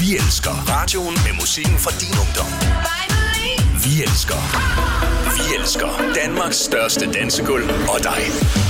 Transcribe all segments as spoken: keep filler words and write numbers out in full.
Vi elsker radioen med musikken fra din ungdom. Vi elsker. Vi elsker Danmarks største dansegulv og dig.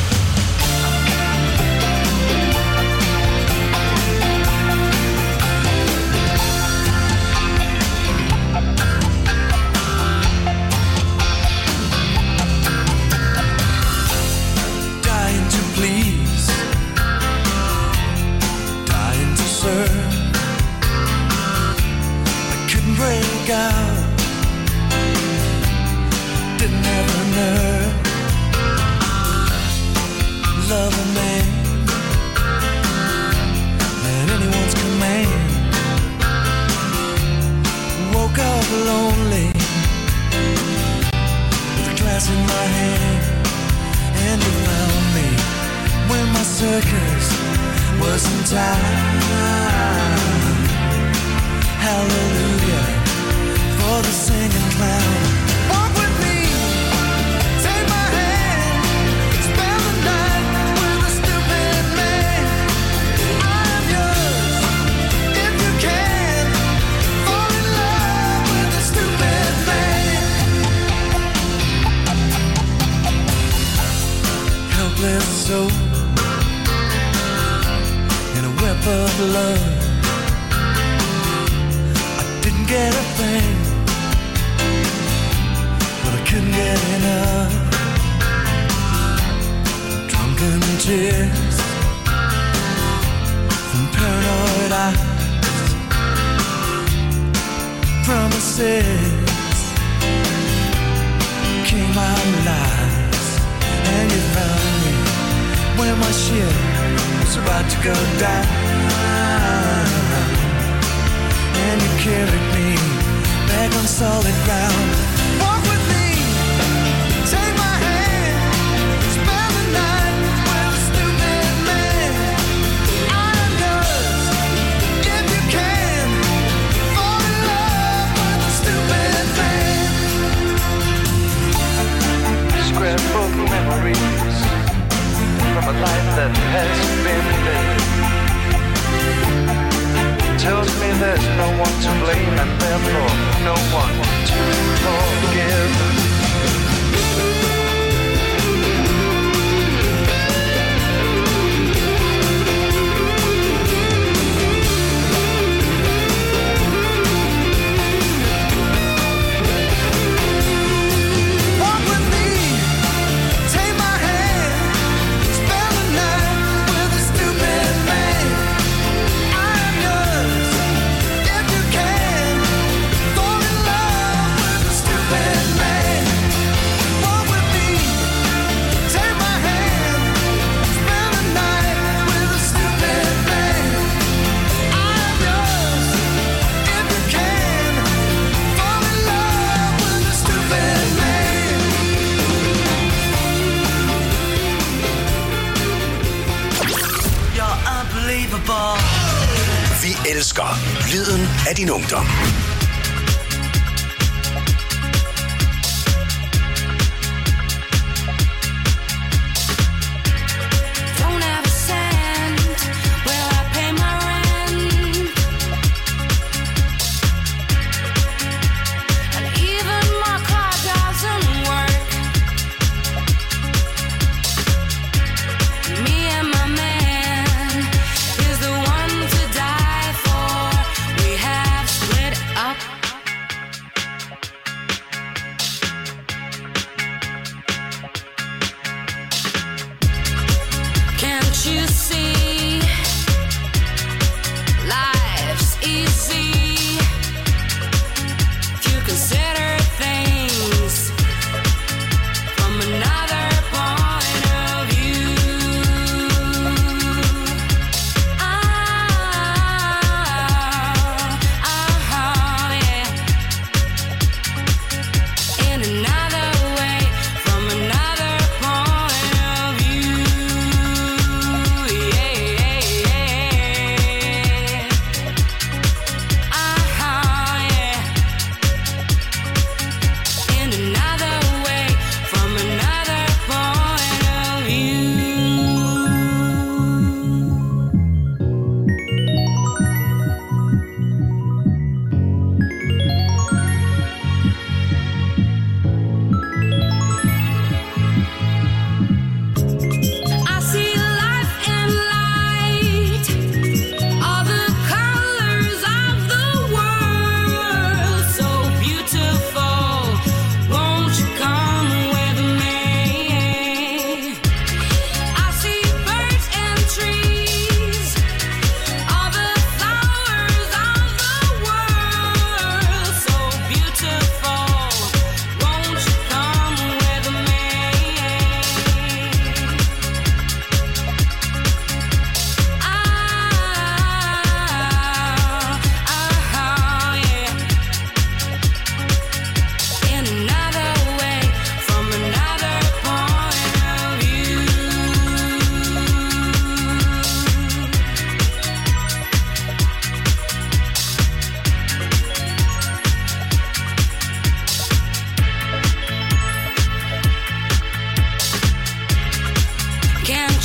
Vi elsker lyden af din ungdom. Our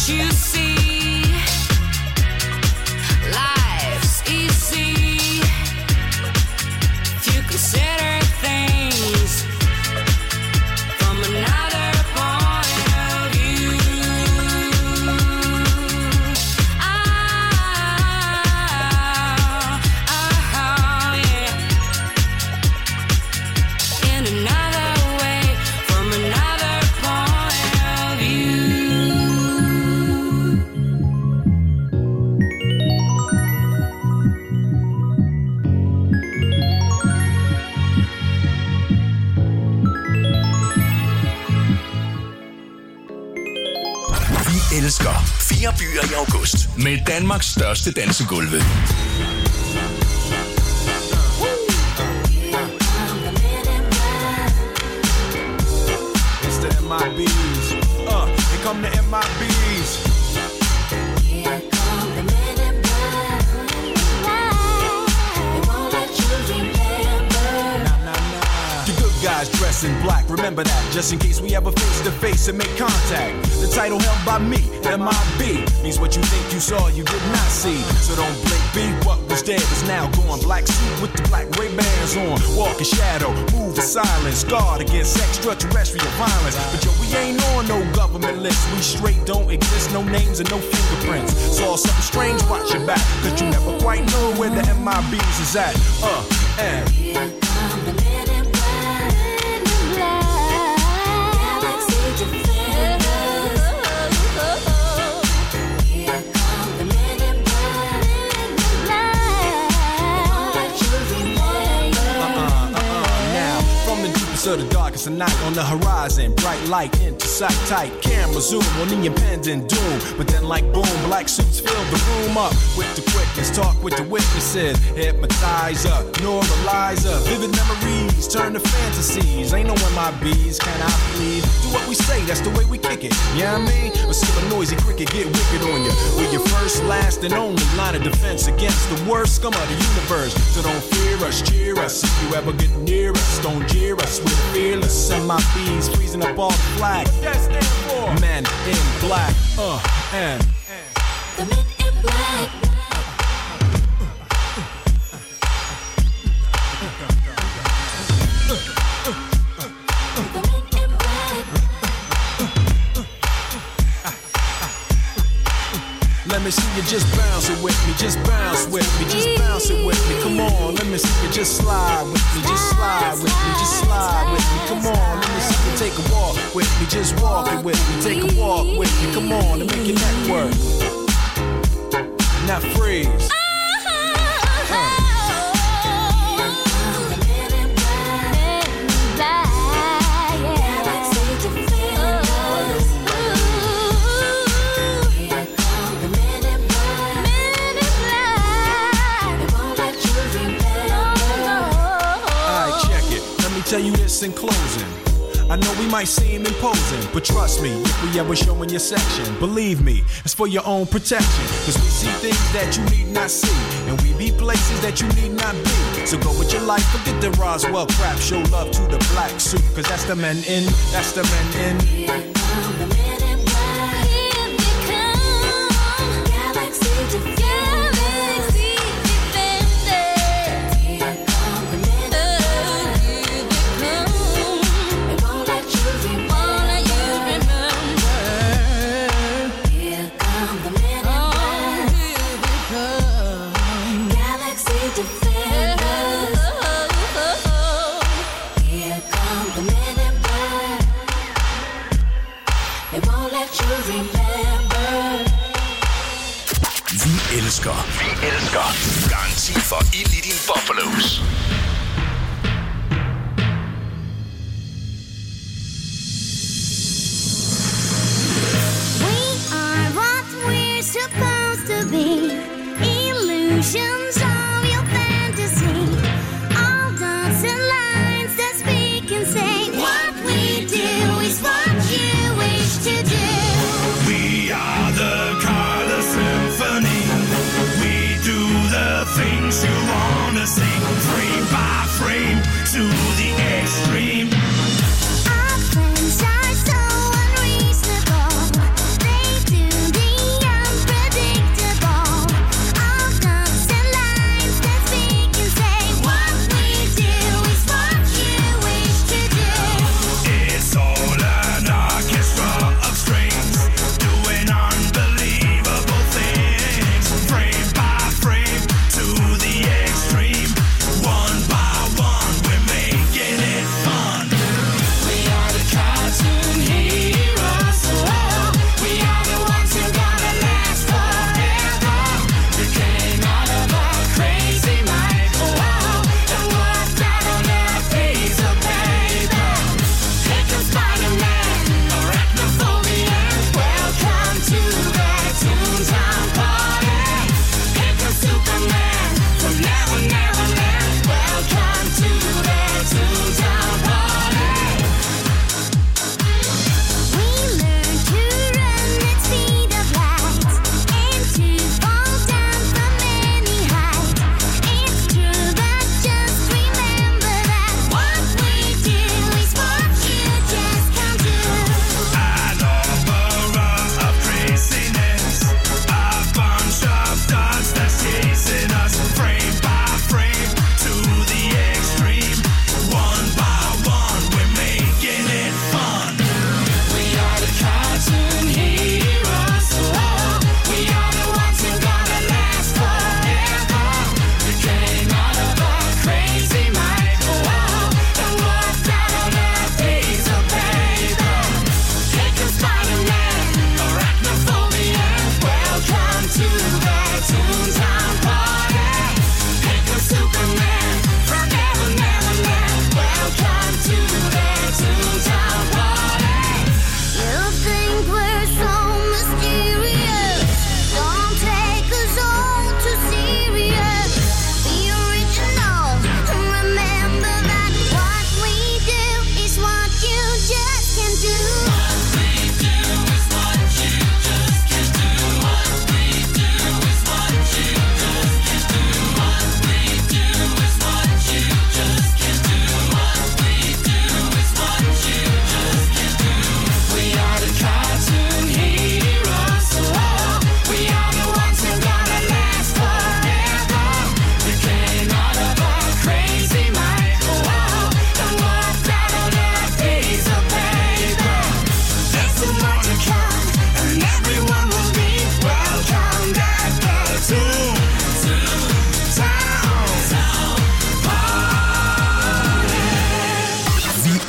you see, life's easy if you consider things from another point of view. Ah, ah, yeah. In another way, from another point of view. Vi elsker fire byer i august med Danmarks største dansegulve. It's the M I B's. Uh, here come the M I B's. Here come the men in black. They won't let you remember. Nah, nah, nah. The good guys dress in black. Remember that, just in case we ever face to face and make contact. The title held by me, M I B, means what you think you saw, you did not see. So don't blink, be what was dead is now gone. Black suit with the black Ray-Bans on. Walk in shadow, move in silence. Guard against extraterrestrial violence. But yo, we ain't on no government list. We straight don't exist, no names and no fingerprints. Saw something strange, watch your back, cause you never quite know where the M I B's is at. Uh, and Here come the men in black. Galaxy defenders. Here come the men in black. They won't let you remember. uh-uh, uh-uh, now, from the deepest of the darkest of night on the horizon, bright light into sight tight, camera zoom on the impending doom, but then like boom, black suits fill the room up with the quickness, talk with the witnesses, hypnotizer, normalizer, vivid memories turn to fantasies, ain't no M I B's, can I please, do what we say, that's the way we kick it, you know what I mean, or see a noisy cricket get wicked on you, we're your first, last and only line of defense against the worst scum of the universe, so don't fear us, cheer us, if you ever get near us, don't jeer us, we're fearless, M I B's freezing up all the flag, what that stand for? Men in black, uh, and The men in black. The men in black. let me see you just bounce it with me, just bounce with me, just bounce it with me, come on, let me see you just slide with me, just slide with me, just slide with me, come on, let me see you take a walk with me, just walk it with me, take a walk with me, come on, and make your neck work. Now freeze. Uh. Tell you this in closing, I know we might seem imposing, but trust me, if we ever show in your section, believe me, it's for your own protection, cause we see things that you need not see, and we be places that you need not be, so go with your life, forget the Roswell crap, show love to the black suit, cause that's the men in, that's the men in. Here come the men in black. Here they come. Galaxy defenders. Vi elsker, vi elsker garanti for ild i din Buffalos. We are what we're supposed to be. Illusions of your fantasy. All dots and lines that speak and say what we do is what you wish to do. We are the color symphony. We do the things you wanna sing. Free by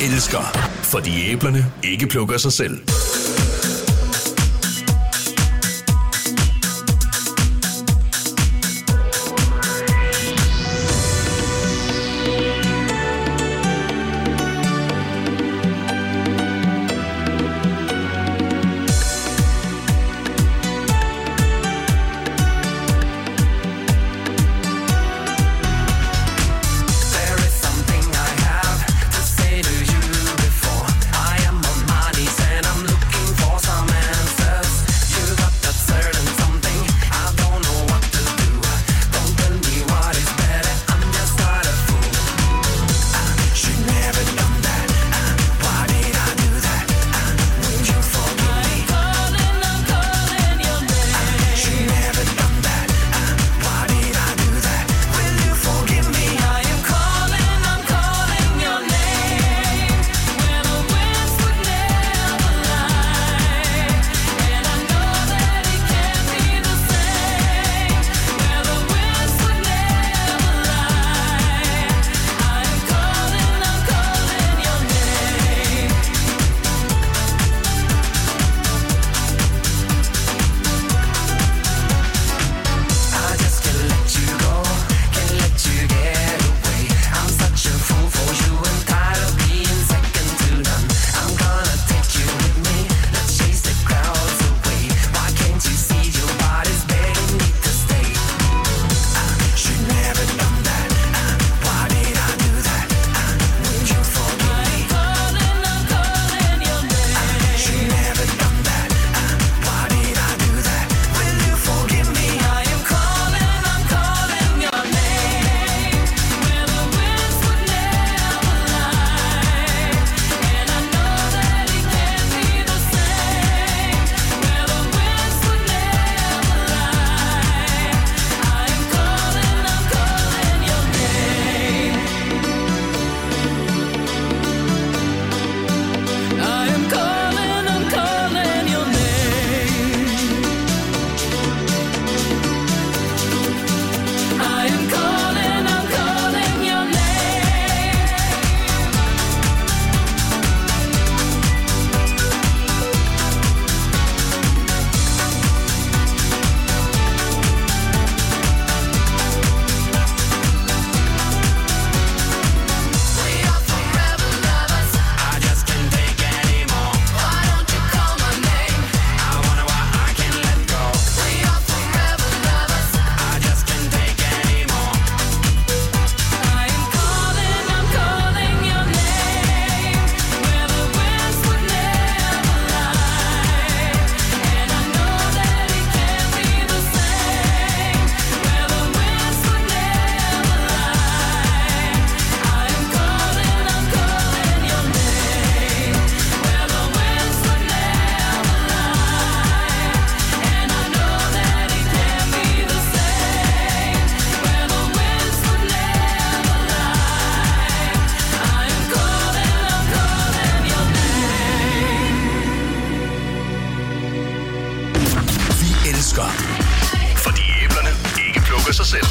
elsker, fordi æblerne ikke plukker sig selv. fordi æblerne ikke plukker sig selv.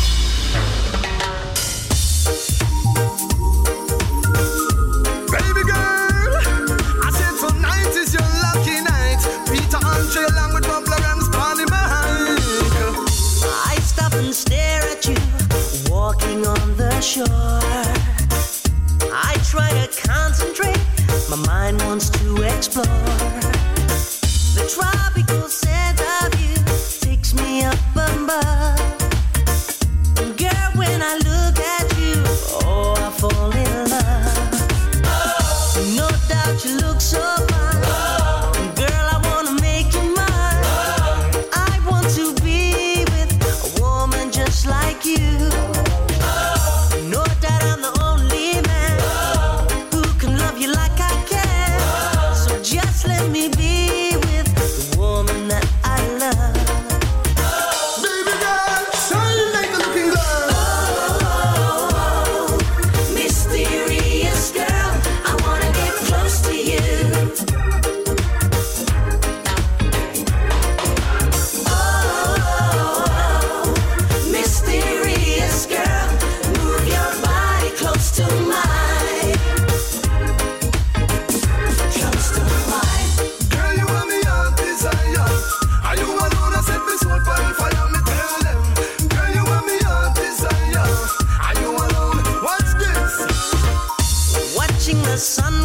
Baby girl, I said tonight is your lucky night. Peter Andre along with Bubbler and Spawny Mike. I stop and stare at you, walking on the shore. I try to concentrate, my mind wants to explore. The tropical scent of you takes me up above. Girl, when I look at you, oh, I fall in love. Oh. No doubt you look so fine. Oh. Girl, I wanna make you mine. Oh. I want to be with a woman just like you. Oh. No doubt I'm the only man oh. who can love you like I can. Oh. So just let me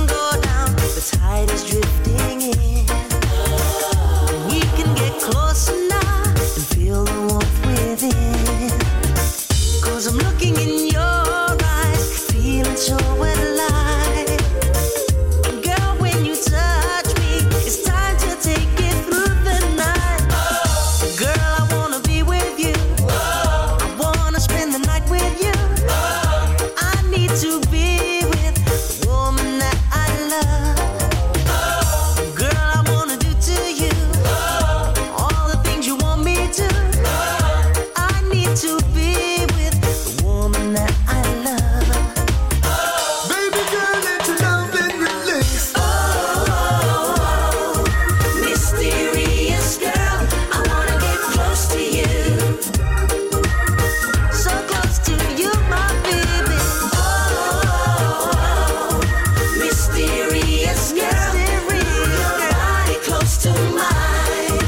go down, the tide is drifting in. We can get closer now and feel the warmth within. Cause I'm looking in your eyes, feeling so alive. And girl, when you touch me, it's time to take it through the night. Girl, I wanna be with you. I wanna spend the night with you. I need to be with the woman that I love. Girl, I wanna do to you all the things you want me to. I need to be with the woman that I love. Baby girl, let your love and release. Oh, mysterious girl, I wanna get close to you. So close to you, my baby. Oh, mysterious girl, your body close to mine.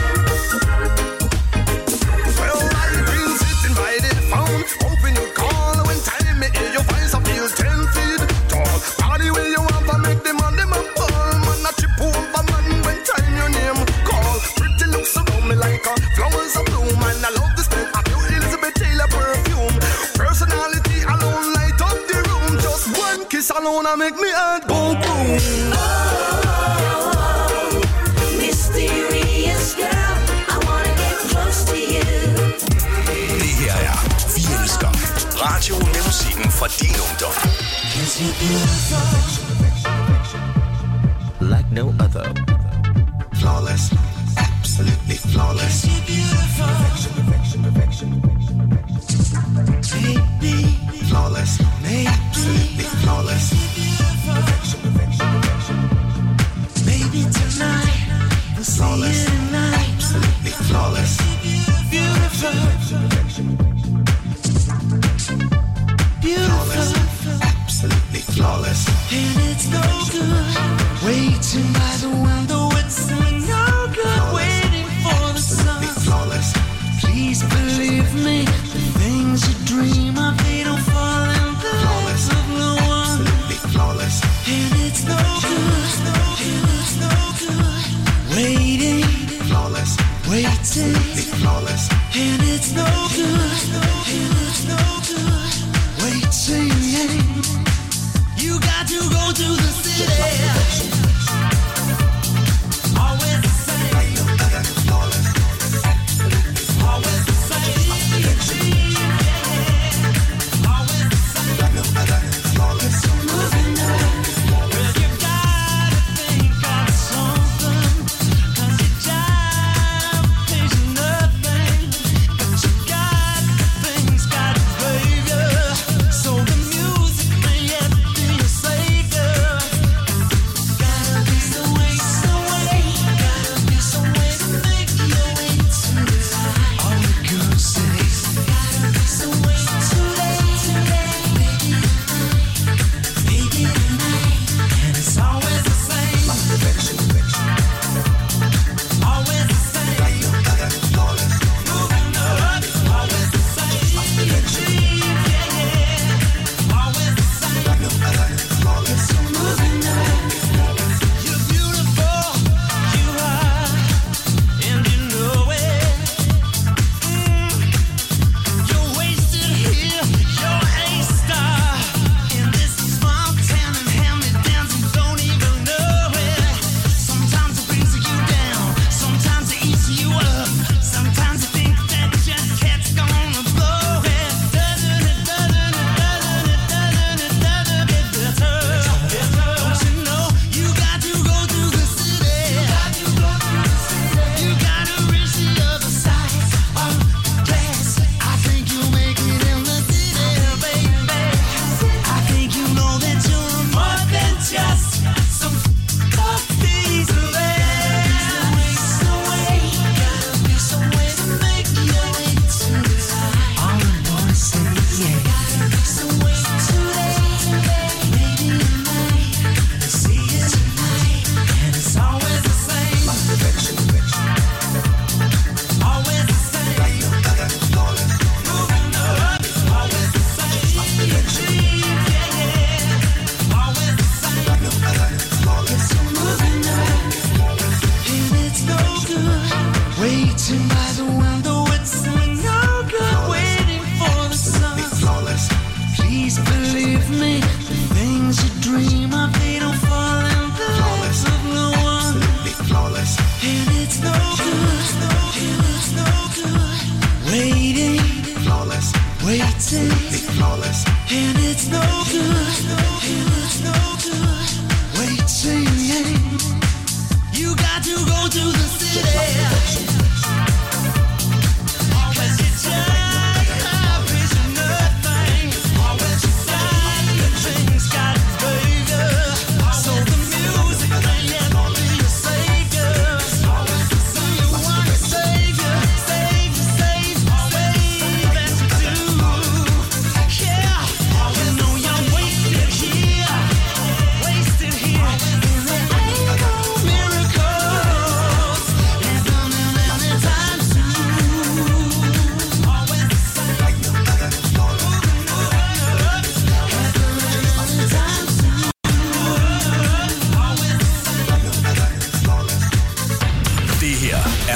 Well, I've been sitting by the phone, hoping you'd call. When time me hear your voice, I feel ten feet tall. Party where you want to make the man them a ball. Man, I trip over man when time your name call. Pretty looks around me like a flowers a bloom. And I love the smell of your Elizabeth Taylor perfume. Personality alone light up the room. Just one kiss alone I make me heart go boom. Oh, mysterious girl, I wanna get close to you. Det her er Vi Elsker. Radioen med musikken fra din ungdom. Like no other. Flawless, absolutely flawless. Perfection, perfection, perfection. Baby, Flawless, absolutely flawless. Perfection, perfection, perfection. baby, tonight we'll see Flawless, you tonight. absolutely flawless. Beautiful, Flawless, beautiful, absolutely flawless. and it's no good waiting by the window. It's no good waiting for the sun. Flawless, Please believe me, the things you dream of, they don't fall in the Flawless. hands of no one. absolutely flawless. And it's no good, and it's no good waiting, Flawless, waiting. absolutely flawless. And it's no good, and it's no good waiting. You got to go to the city. Always the same, Flawless, always the same. Always the same. flawless. Moving on. Well, you gotta think of something, 'cause your job pays you nothing. But you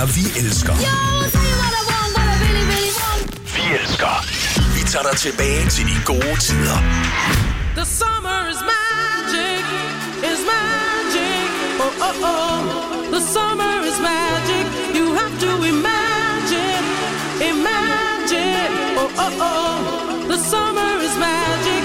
sanger, vi elsker. Vi elsker. Vi tager dig tilbage til de gode tider. The summer is magic, is magic. Oh, oh, oh. The summer is magic. You have to imagine, imagine. Oh, oh, oh. The summer is magic.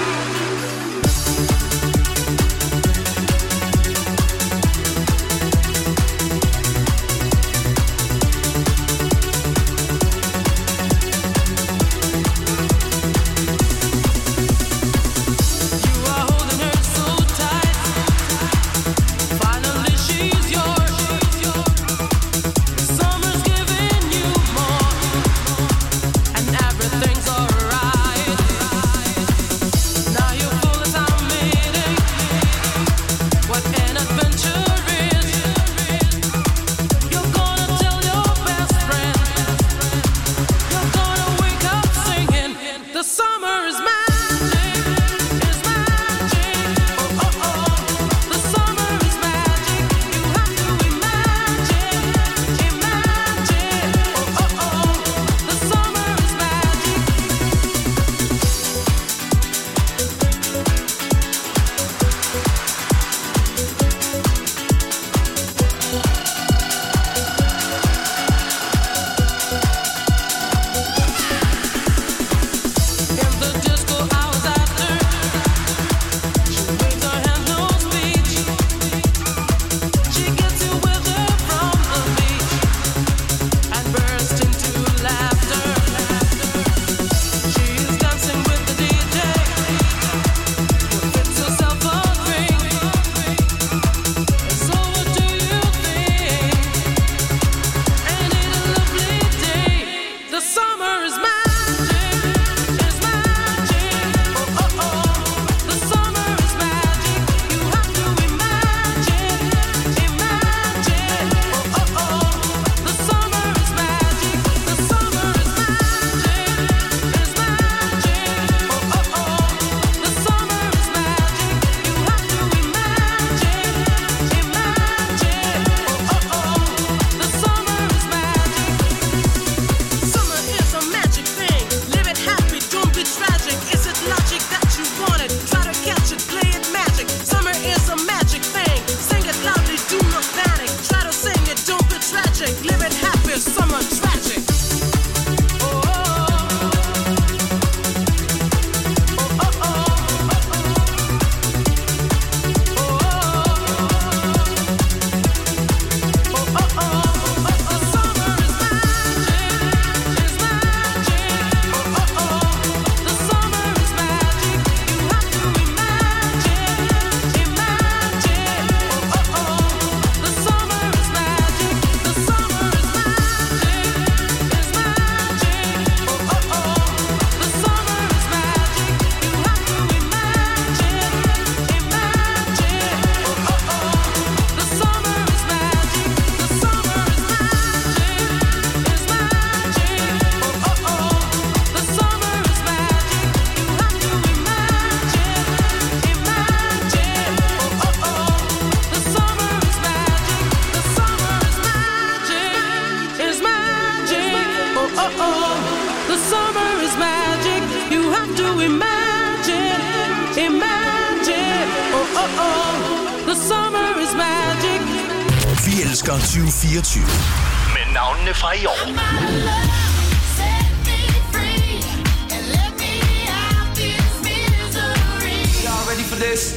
Everything's alright. Vi elsker tyve fireogtyve med navnene fra i år. Y'all ready for this?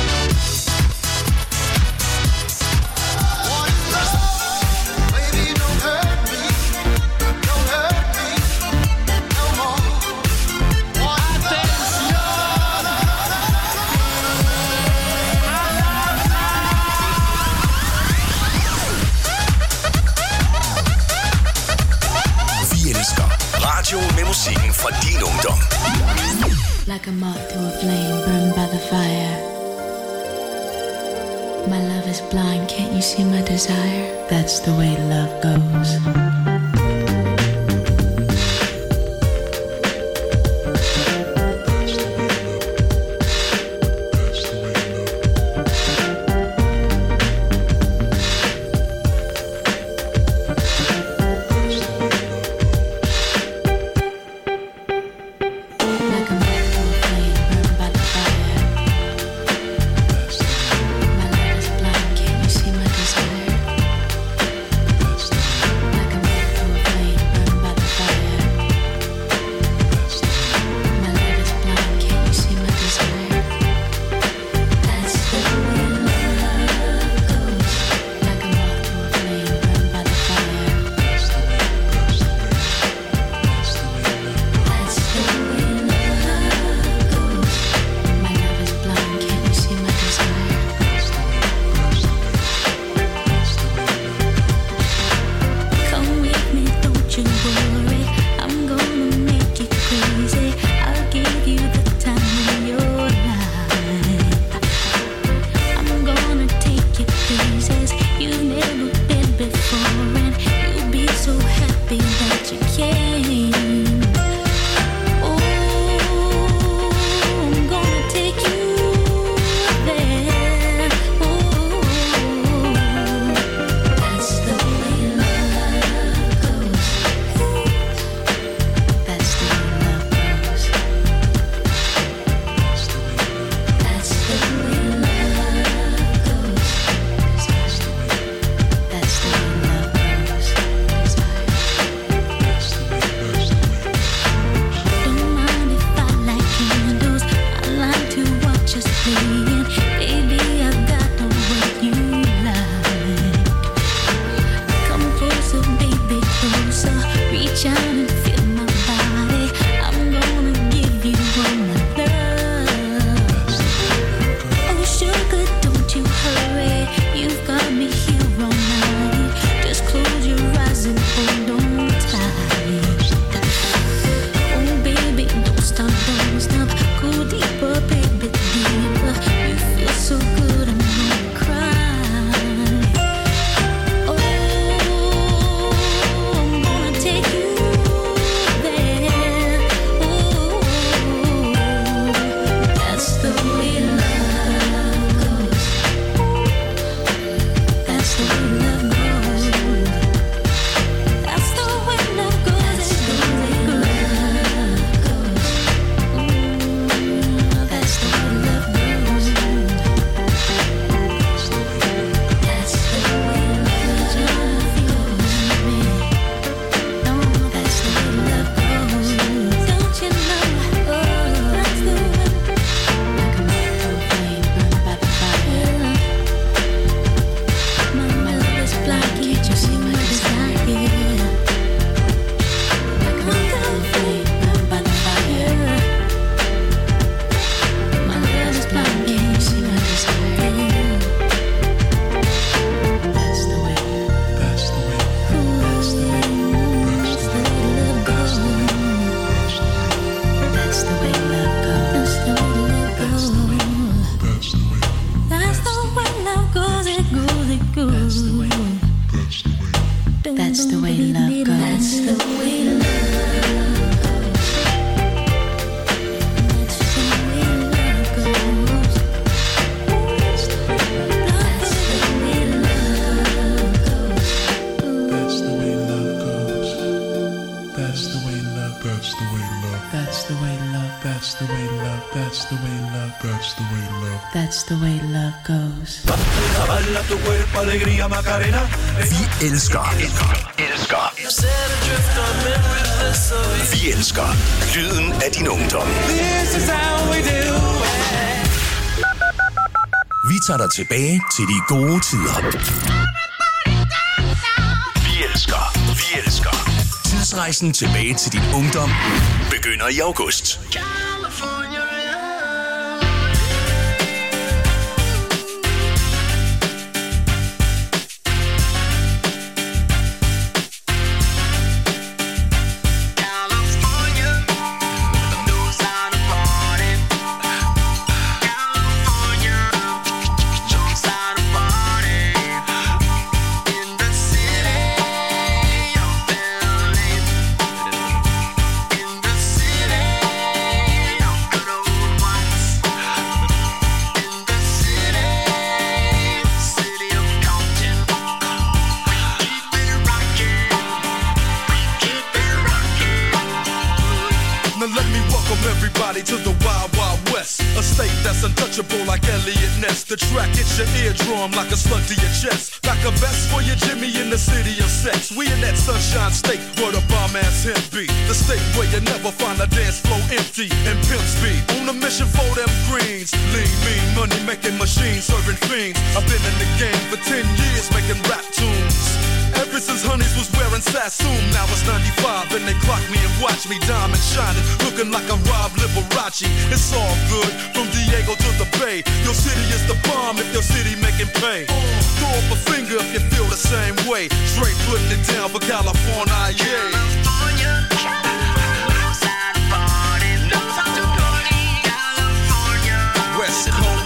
Radio med musikken fra din ungdom. Like a moth to a flame burned by the fire. My love is blind, can't you see my desire? That's the way love goes. That's the way. That's the way love goes. That's the way love goes. That's the way love, that's the way love, that's the way love, that's the way love, that's the way love goes. Vi elsker, elsker, elsker. Vi elsker lyden af din ungdom. Vi tager dig tilbage til de gode tider. Vi elsker, vi elsker. Tidsrejsen tilbage til din ungdom begynder i august. The track hits your eardrum like a slug to your chest. Like a vest for your Jimmy in the city of sex. We in that sunshine state where the bomb ass him be. The state where you never find a dance floor empty and pimp speed. On a mission for them greens. Lean, mean, money making machines serving fiends. I've been in the game for ten years making rap tunes. Ever since Honeys was wearing Sassoon, now it's ninety-five and they clock me and watch me diamond shining, looking like a Rob Liberace. It's all good from Diego to the Bay. Your city is the bomb if your city making pay. Throw up a finger if you feel the same way. Straight putting it down for California, yeah. West Coast.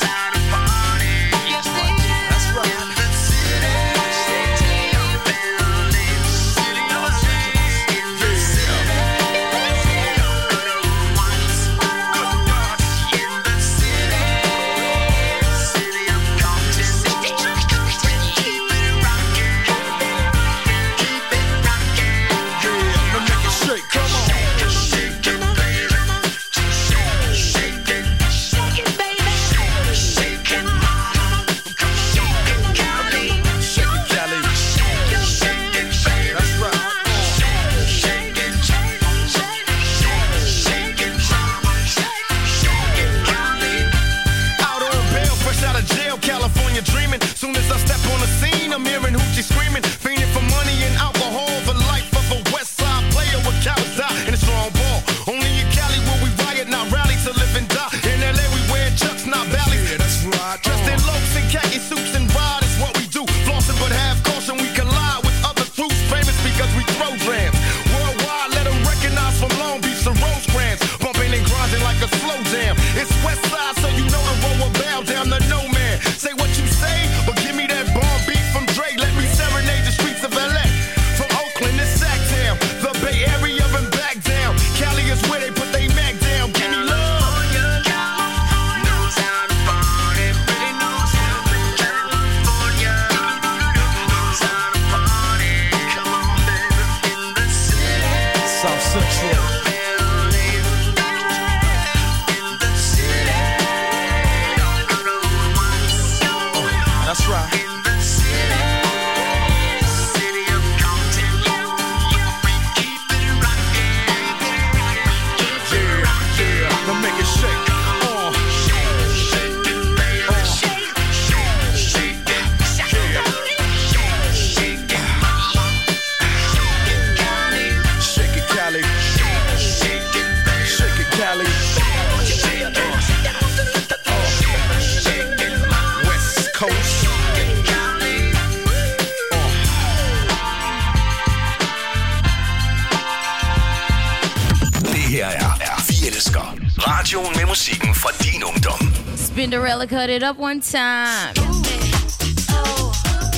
Radioen med musikken fra din ungdom. Spinderella cut it up one time.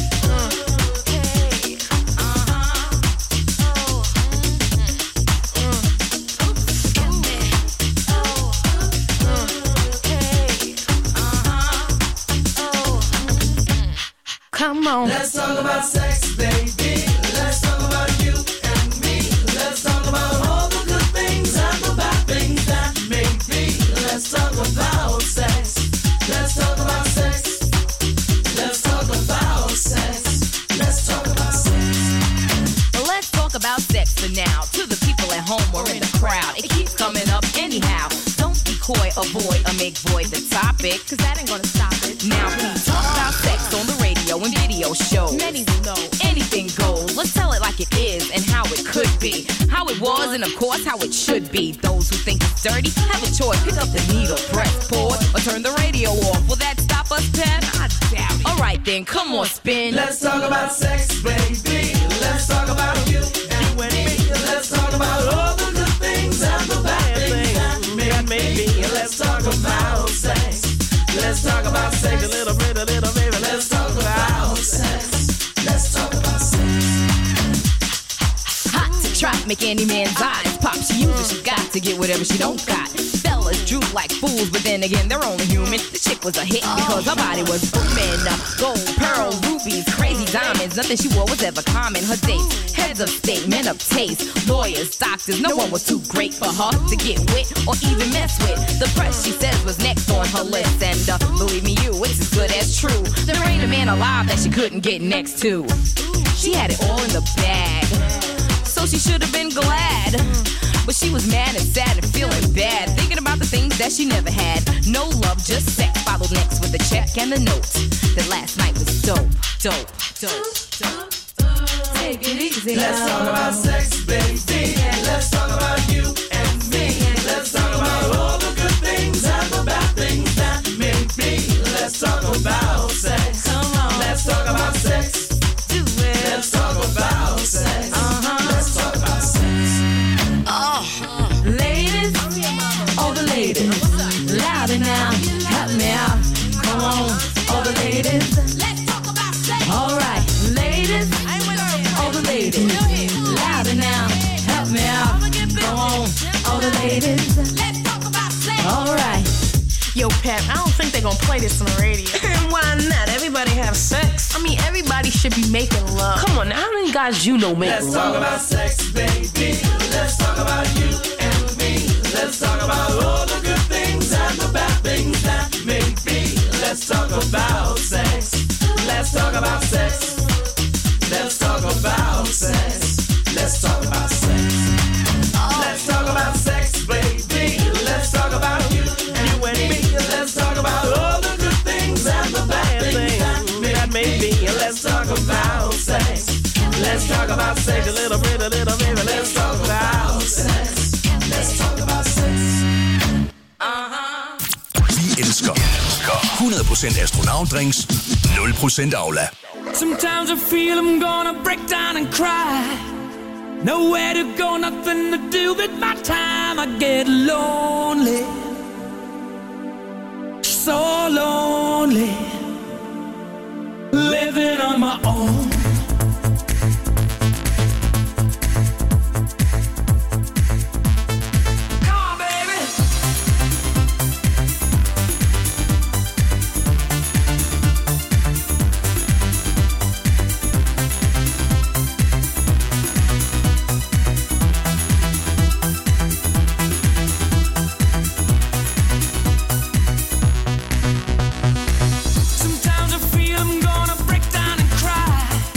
Come on. Let's talk about sex, baby. Let's talk about you and me. Let's talk about all the good things and the bad things that may be. Let's talk about sex. Let's talk about sex. Let's talk about sex. Let's talk about sex. Well, let's talk about sex for now. To the people at home or in the crowd, it keeps coming up anyhow. Don't be coy, avoid, or make void the topic, cause that ain't gonna stop it. Now please talk about sex on the radio and video shows. Many will know anything goes. Let's tell it like it is and how it could be, how it was and of course how it should be. Those who think it's dirty have a choice. Pick up the needle, press pause, or turn the radio off. Will that stop us, Pat? I doubt it. Alright then, come on, spin. Let's talk about sex, baby. Let's talk about you and me. Let's talk about all the good things and the bad things that may be. Let's talk about sex. Let's talk about sex a little bit, a little baby. Let's talk about sex. Let's talk about sex. Hot to trap, make any man's eyes pop. She uses, she got to get whatever she don't got. Fellas droop like fools, but then again, they're only human. The chick was a hit because her body was booming. Gold, pearl, rubies, crazy diamonds. Nothing she wore was ever common. Her dates, heads of state, men of taste, lawyers, doctors. No one was too great for her to get with or even mess with. The press, she says, was next on her list. And uh, believe me, you, it's as good as true. There ain't a man alive that she couldn't get next to. She had it all in the bag, so she should have been glad. But she was mad and sad and feeling bad, thinking about the things that she never had. No love, just sex, followed next with a check and a note. That last night was dope, dope, dope, dope. Take it easy. Let's now. talk about sex, baby. Let's talk about you and me. Let's talk about all the good things and the bad things that may be. Let's talk about sex. Come on. Let's talk about sex. Do it. Let's talk about sex. Uh-huh. Let's talk about sex. Oh, ladies, all the ladies, louder now, help me out. Come on, all the ladies. Let's talk about sex. All right, ladies, all the ladies, louder now, help me out. Come on, all the ladies. Let's talk about sex. All right. Yo, Pep, I don't think they're gonna play this on the radio. Why not? Everybody have sex. I mean, everybody should be making love. Come on, now, how many guys you know make Let's love? talk about sex, baby. Let's talk about you and me. Let's talk about all the good things and the bad things that may be. Let's talk about sex. Let's talk about sex. Let's talk about sex. Let's talk about sex. Let's talk about sex, baby. Let's talk about you and me. Let's talk about all the good things and the bad things that may be. Let's talk about sex. Let's talk about sex a little bit, a little baby. Let's talk about sex. Let's talk about sex. Vi elsker hundrede procent astronautdrinks, nul procent Aula. Sometimes I feel I'm gonna break down and cry. Nowhere to go, nothing to do with my time. I get lonely, so lonely, living on my own. Sometimes I feel I'm gonna break down and cry.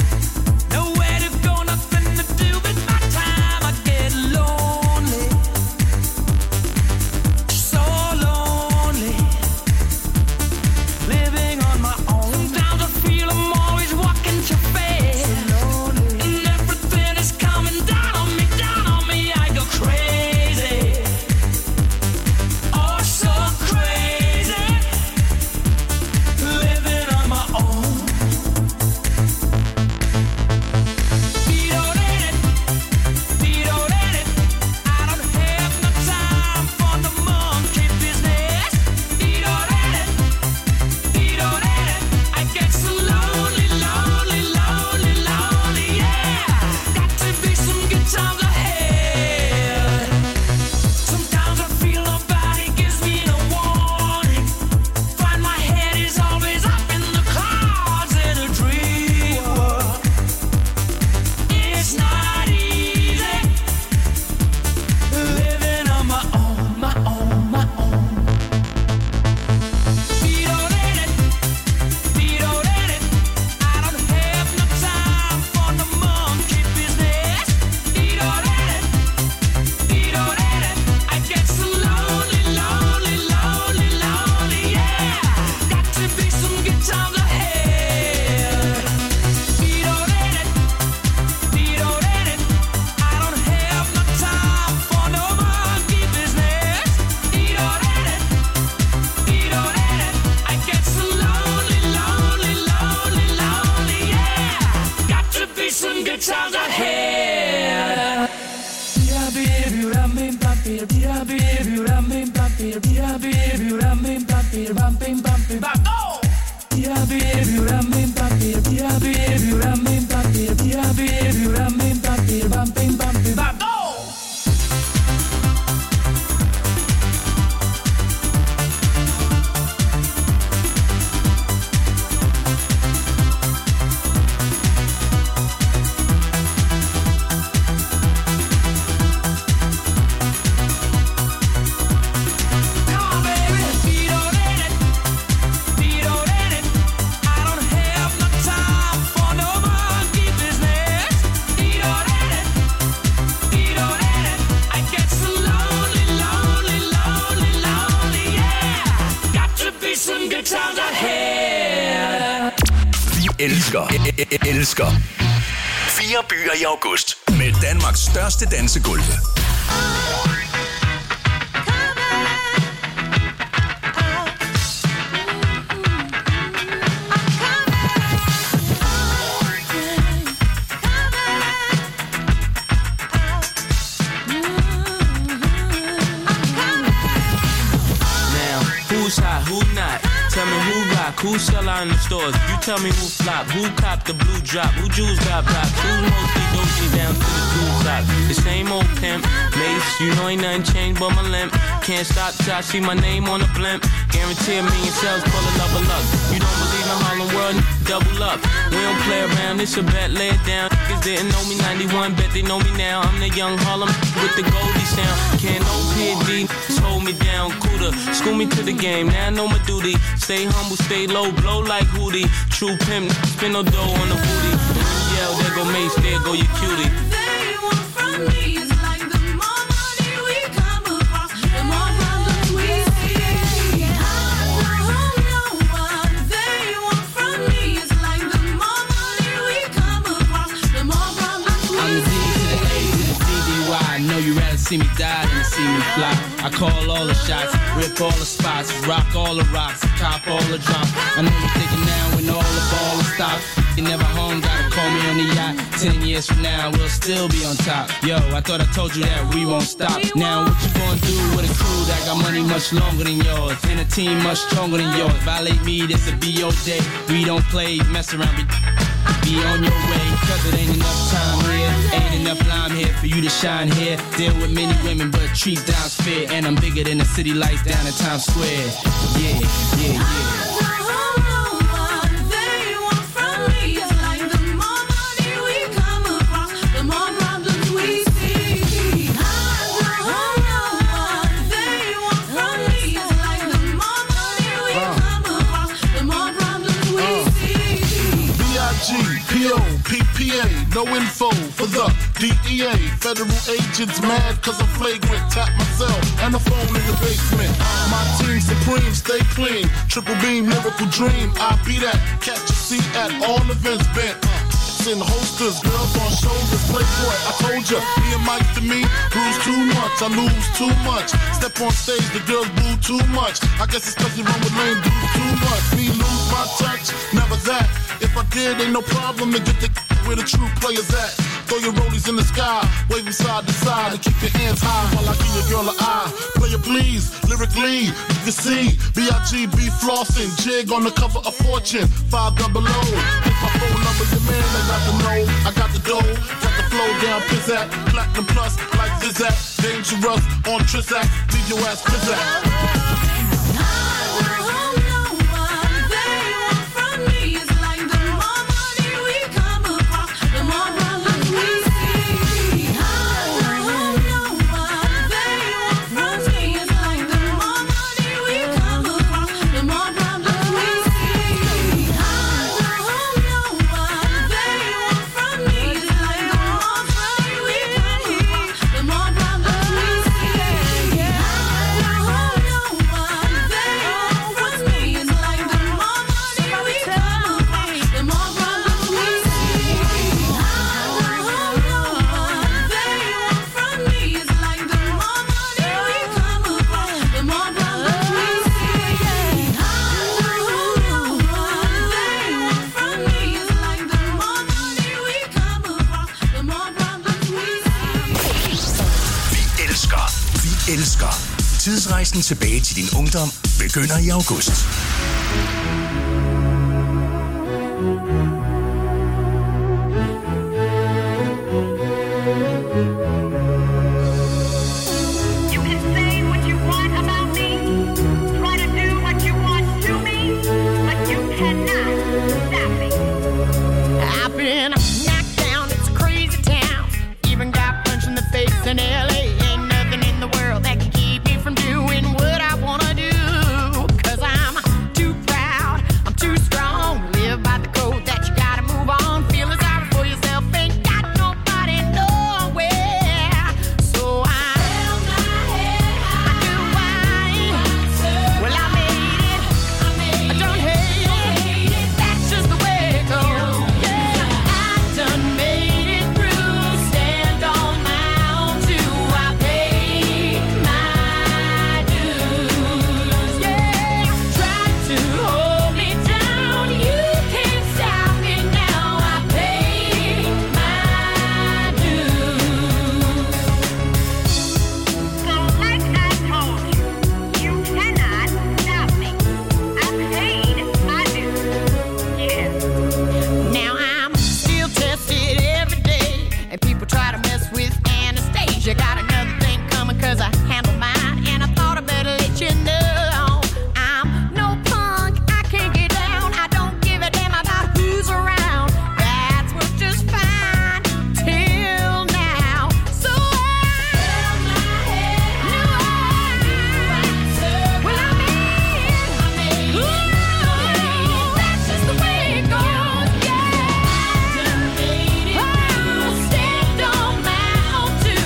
Elsker, elsker. Fire byer i august med Danmarks største dansegulv. Who's hot, who not? Tell me who rock, who sell out in the stores. You tell me who flop, who cop the blue drop, who jewels got pop, who mostly doji down to the blue top. The same old pimp, Mace, you know ain't nothing changed but my limp. Can't stop till I see my name on the blimp. Guarantee a million sales, pull a level up. You don't believe in Harlem World, double up. We don't play around, it's a bet, lay it down. Niggas didn't know me ninety-one, bet they know me now. I'm the young Harlem with the Goldie sound. Can't no P D, hold me down, cooler. School me to the game, now I know my duty. Stay humble, stay low, blow like Hootie. True pimp, spin no dough on the booty. When you yell, there go Mace, there go your cutie. They want from me is like the more money we come across, the more problems we see. I don't know what they want from me is like the more money we come across, the more problems we I'm the D to the A to the D D Y. I know you rather see me die than see me fly. I call all the shots, rip all the spots, rock all the rocks, cop all the drops. I know you're thinking now when all the ball is stopped. You never home, gotta call me on the yacht. Ten years from now, we'll still be on top. Yo, I thought I told you that we won't stop. Now what you gonna do with a crew that got money much longer than yours, and a team much stronger than yours? Violate me, this'll be your day. We don't play, mess around, be, be on your way. Cause it ain't enough time here, ain't enough lime here for you to shine here. Deal with many women, but treat down's fair. And I'm bigger than the city lights down in Times Square. Yeah, yeah, yeah. P O, P P A, no info for the D E A. Federal agents mad cause I'm flagrant. Tap myself and the phone in the basement. My team supreme, stay clean. Triple beam, lyrical dream. I be that. Catch a seat at all events bent. In holsters, girls on shoulders, playboy, I told ya, me and Mike to me, bruise too much, I lose too much, step on stage, the girls boo too much, I guess it's cause you run with lame dudes too much, me lose my touch, never that, if I did, ain't no problem to get the where the true players at, throw your rollies in the sky, wave them side to side, and keep your hands high while I give your girl an eye, player please, lyrically, you can see, B I G B flossing, jig on the cover of Fortune, five double O, hit my phone number, your man, I got the know, I got the dough, got the flow down, pizzazz, platinum plus, like Zizak, dangerous, on Trizak, leave your ass pizzazz. elsker. Tidsrejsen tilbage til din ungdom begynder i august. In L A ain't nothing in the world that can keep me from doing what I wanna do. 'Cause I'm too proud, I'm too strong. Live by the code that you gotta move on. Feeling sorry for yourself, ain't got nobody nowhere. So I held my head high. I do why. Well, I made it. I don't hate it. That's just the way it goes. Yeah, I done made it through. Stand on my you got another thing coming 'cause I handle mine. And I thought I better let you know I'm no punk, I can't get down. I don't give a damn about who's around. That's worked just fine till now. So I held my head high. Well, I made it. Ooh, that's just the way it goes. Yeah, I made it. Oh, stand on my own too.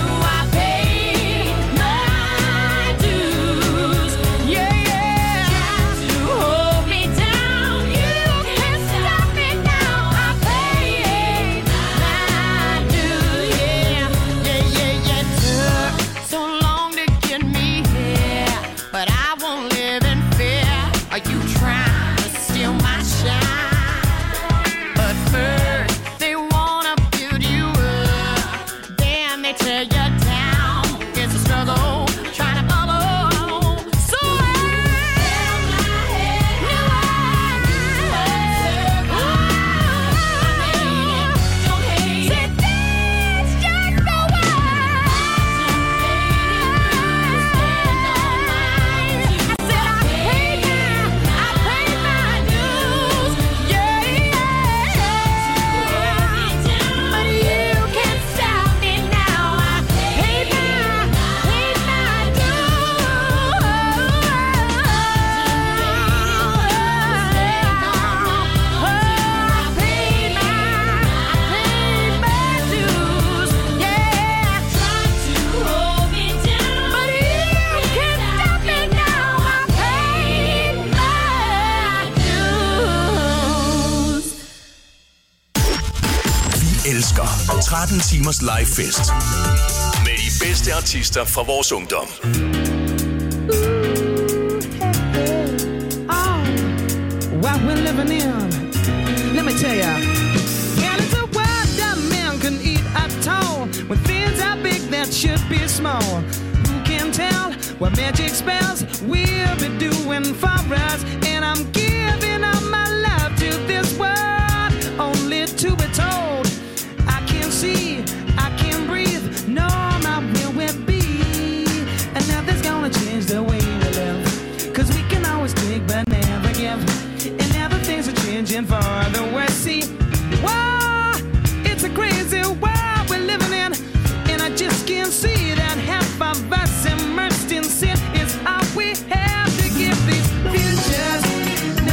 tretten timers live fest med de bedste artister fra vores ungdom. Oh, what we're living in. Let me tell ya. Yeah, it's a world that man can eat at all. When things are big that should be small. Who can tell what magic spells we'll be doing for us? And I'm giving all my love to this world, only to be told I can't see, I can't breathe, no, my will will be. And nothing's gonna change the way we live, 'cause we can always take but never give. And now the things are changing for the worse. See, whoa, it's a crazy world we're living in. And I just can't see that half of us immersed in sin is all we have to give these futures.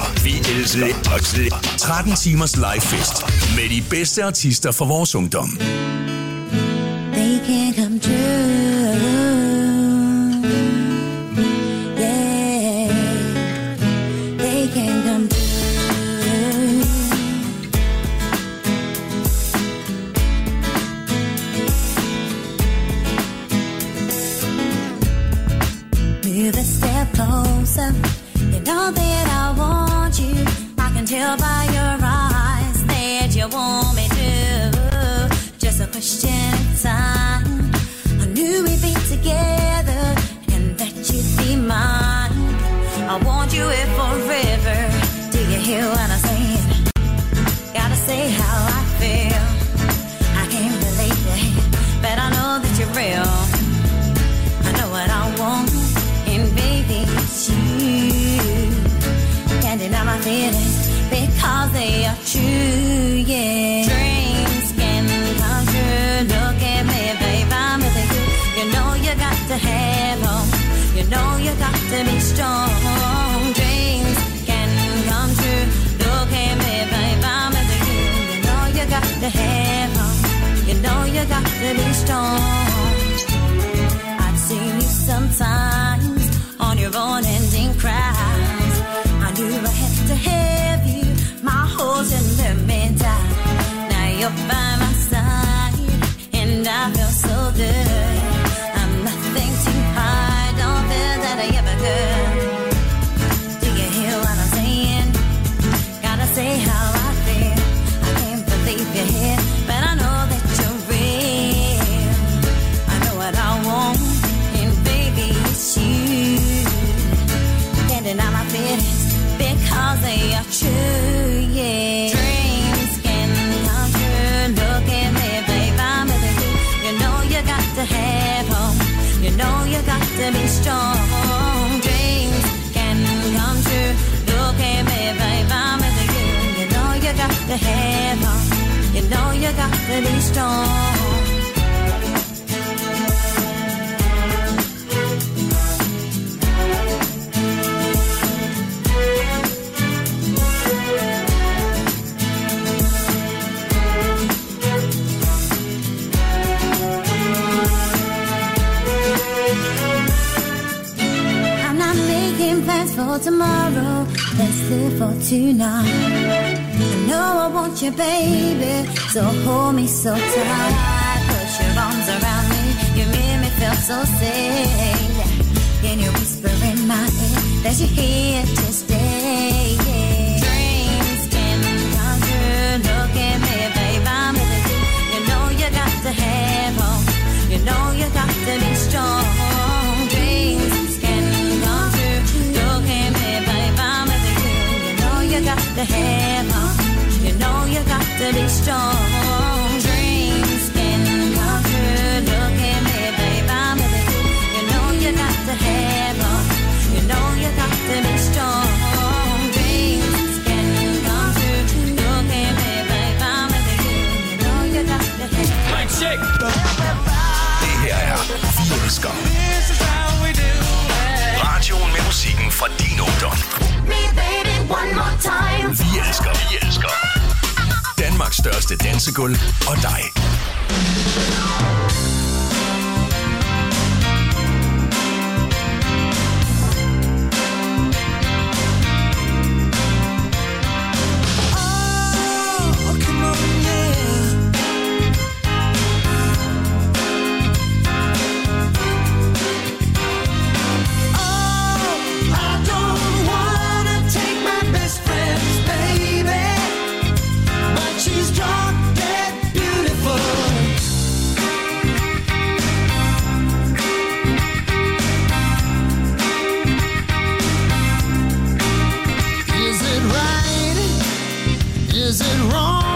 Vi elsker tretten timers live fest med de bedste artister fra vores ungdom. They can't come true. Yeah, they can't come true. Move a step closer. You know that I want you. I can tell by your eyes that you want me to. Just a question of time. I knew we'd be together and that you'd be mine. I want you here forever. Do you hear what I'm saying? Gotta say how I feel. I can't believe it, but I know that you're real. I know what I want, and baby, it's you. Can't deny my feelings because they are true, yeah. Dreams can come true. Look at me, babe, I'm with you. You know you got to have hope. You know you got to be strong. Dreams can come true. Look at me, babe, I'm with you. You know you got to have hope. You know you got to be strong. I've seen you sometimes on your own ending cries. I knew I had to have you. My heart's in the meantime. Now you're by my side, and I feel so good. I'm nothing too high. Don't feel that I ever could. Do you hear what I'm saying? Gotta say how I feel. I can't believe you're here, but I know that you're real. I know what I want, and baby, it's you. Can't deny my feelings because they are true, yeah. Dreams can come true. Look at me, babe, I'm with you. You know you got to have hope. You know you got to be strong. Dreams can come true. Look at me, babe, I'm with you. You know you got to have hope. You know you got to be strong. For tomorrow, let's live for tonight. I know I want you, baby, so hold me so tight. Put your arms around me, you make me feel so safe. Can you whisper in my ear that you're here to stay? Yeah. Dreams can come true. Look at me, babe, I'm with you. You know you got to have hope. You know you got to be strong. Dreams can come true. Look at me, babe, I'm with you. You know you got to have hope. You know you got to be strong. Dreams can come true. Look at me, babe, I'm with you. You know you got to have hope. You know you got to be strong. Dreams can come true. Look at me, babe, I'm with you. You know you got to have hope. Mike, shake. Det her er Vi elsker. Radioen med musikken fra din ungdom. Vi elsker, vi elsker. Danmarks største dansegulv og dig. Is it wrong?